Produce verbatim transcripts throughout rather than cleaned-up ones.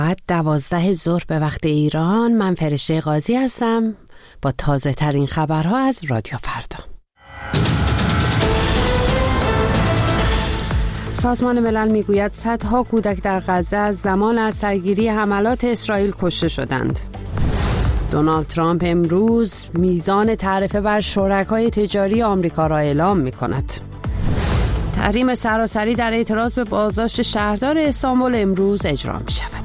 دوازده ظهر به وقت ایران. من فرشته قاضی هستم با تازه ترین خبرها از رادیو فردا. سازمان ملل میگوید صدها کودک در غزه از زمان از سرگیری حملات اسرائیل کشته شدند. دونالد ترامپ امروز میزان تعرفه بر شرکای تجاری آمریکا را اعلام می‌کند. تحریم سراسری در اعتراض به بازداشت شهردار استانبول امروز اجرا می‌شود.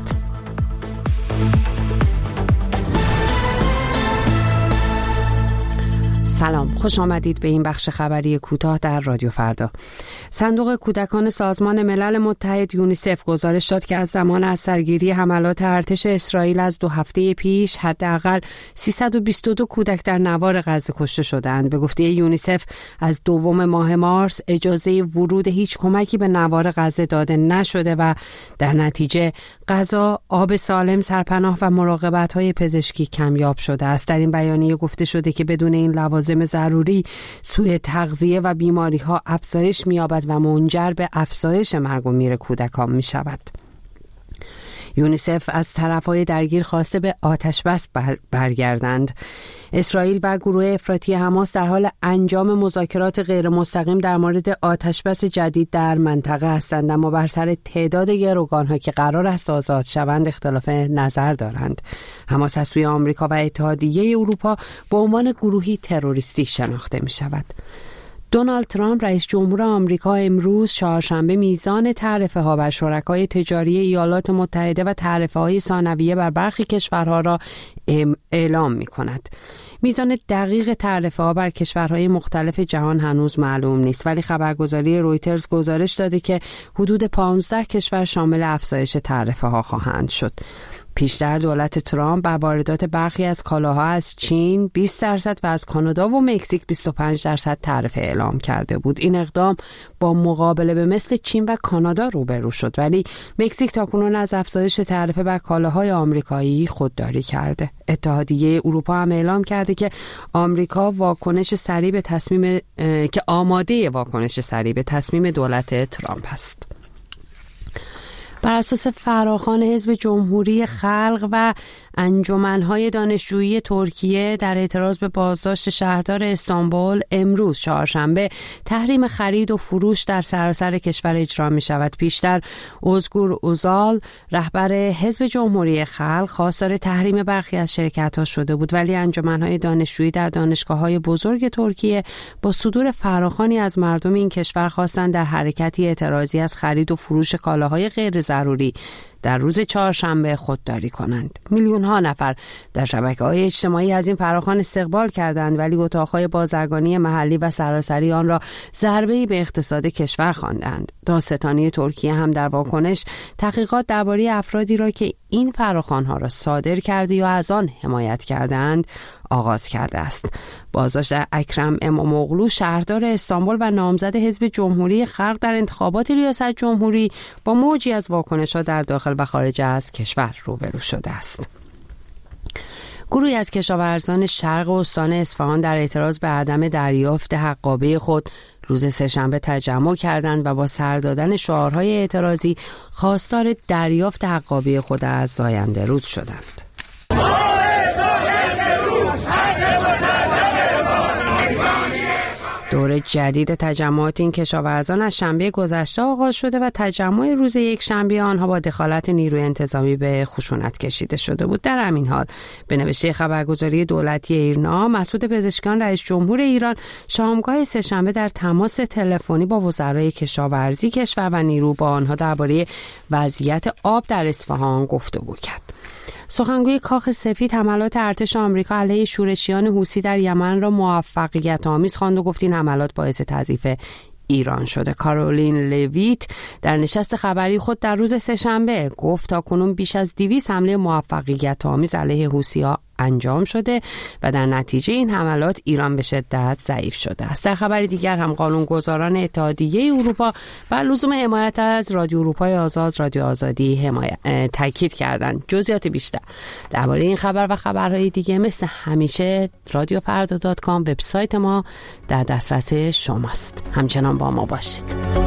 سلام، خوش آمدید به این بخش خبری کوتاه در رادیو فردا. صندوق کودکان سازمان ملل متحد یونیسف گزارش داد که از زمان از سرگیری حملات ارتش اسرائیل از دو هفته پیش حداقل سیصد و بیست و دو کودک در نوار غزه کشته شدند. به گفته یونیسف از دوم ماه مارس اجازه ورود هیچ کمکی به نوار غزه داده نشده و در نتیجه غذا، آب سالم، سرپناه و مراقبت‌های پزشکی کمیاب شده است. در این بیانیه گفته شده که بدون این لوازم ضروری سوء تغذیه و بیماری‌ها افزایش می‌یابد و منجر به افزایش مرگ و میر کودکان می‌شود. یونیسف از طرف‌های درگیر خواسته به آتش بس برگردند. اسرائیل و گروه افراطی حماس در حال انجام مذاکرات غیر مستقیم در مورد آتش بس جدید در منطقه هستند، اما بر سر تعداد گروگان‌ها که قرار است آزاد شوند اختلاف نظر دارند. حماس از سوی آمریکا و اتحادیه اروپا به عنوان گروهی تروریستی شناخته می‌شود. دونالد ترامپ رئیس جمهور آمریکا امروز چهارشنبه میزان تعرفه ها بر شرکای تجاری ایالات متحده و تعرفه های ثانویه بر برخی کشورها را اعلام می کند. میزان دقیق تعرفه ها بر کشورهای مختلف جهان هنوز معلوم نیست، ولی خبرگزاری رویترز گزارش داده که حدود پانزده کشور شامل افزایش تعرفه ها خواهند شد. پیشتر دولت ترامپ بر واردات برخی از کالاها از چین بیست درصد و از کانادا و مکزیک بیست و پنج درصد تعرفه اعلام کرده بود. این اقدام با مقابله به مثل چین و کانادا روبرو شد، ولی مکزیک تاکنون از افزایش تعرفه بر کالاهای آمریکایی خودداری کرده. اتحادیه اروپا هم اعلام کرده که آمریکا واکنش سریع به تصمیم که آماده واکنش سریع به تصمیم دولت ترامپ است. بر اساس فراخوان حزب جمهوری خلق و انجمن‌های دانشجویی ترکیه در اعتراض به بازداشت شهردار استانبول امروز چهارشنبه تحریم خرید و فروش در سراسر کشور اجرا می شود. پیشتر اوزگور اوزال رهبر حزب جمهوری خلق خواستار تحریم برخی از شرکت‌ها شده بود، ولی انجمن‌های دانشجویی در دانشگاه‌های بزرگ ترکیه با صدور فراخوانی از مردم این کشور خواستند در حرکتی اعتراضی از خرید و فروش کالاهای غیر ضروری در روز چهارشنبه خودداری کنند. میلیون ها نفر در شبکه‌های اجتماعی از این فراخوان استقبال کردند، ولی اتاق‌های بازرگانی محلی و سراسری آن را ضربه‌ای به اقتصاد کشور خواندند. دادستانی ترکیه هم در واکنش تحقیقات درباره افرادی را که این فراخوان‌ها را صادر کرده یا از آن حمایت کردند آغاز کرده است. بازداشت اکرم اماموغلو شهردار استانبول و نامزد حزب جمهوری خلق در انتخابات ریاست جمهوری با موجی از واکنش‌ها در داخل و خارج از کشور روبرو شده است. گروهی از کشاورزان شرق استان اصفهان در اعتراض به عدم دریافت حقابه خود روز سه‌شنبه تجمع کردند و با سر دادن شعارهای اعتراضی خواستار دریافت حقابه خود از زاینده رود شدند. دور جدید تجمعات این کشاورزان از شنبه گذشته آغاز شده و تجمع روز یک شنبه آنها با دخالت نیروی انتظامی به خشونت کشیده شده بود. در همین حال به نوشته خبرگزاری دولتی ایرنا، مسعود پزشکیان رئیس جمهور ایران شامگاه سه‌شنبه در تماس تلفنی با وزرای کشاورزی کشور و نیرو با آنها درباره وضعیت آب در اصفهان گفتگو کرد. سخنگوی کاخ سفید حملات ارتش آمریکا علیه شورشیان حوثی در یمن را موفقیت آمیز خواند و گفت این حملات باعث تضعیف ایران شده. کارولین لویت در نشست خبری خود در روز سه‌شنبه گفت تاکنون بیش از دویست حمله موفقیت آمیز علیه حوثی‌ها انجام شده و در نتیجه این حملات ایران به شدت ضعیف شده است. در خبری دیگر هم قانونگذاران اتحادیه اروپا بر لزوم حمایت از رادیو اروپای آزاد، رادیو آزادی حمایت تاکید کردند. جزئیات بیشتر درباره این خبر و خبرهای دیگه مثل همیشه رادیو فردا دات کام وبسایت ما در دسترس شماست. همچنان با ما باشید.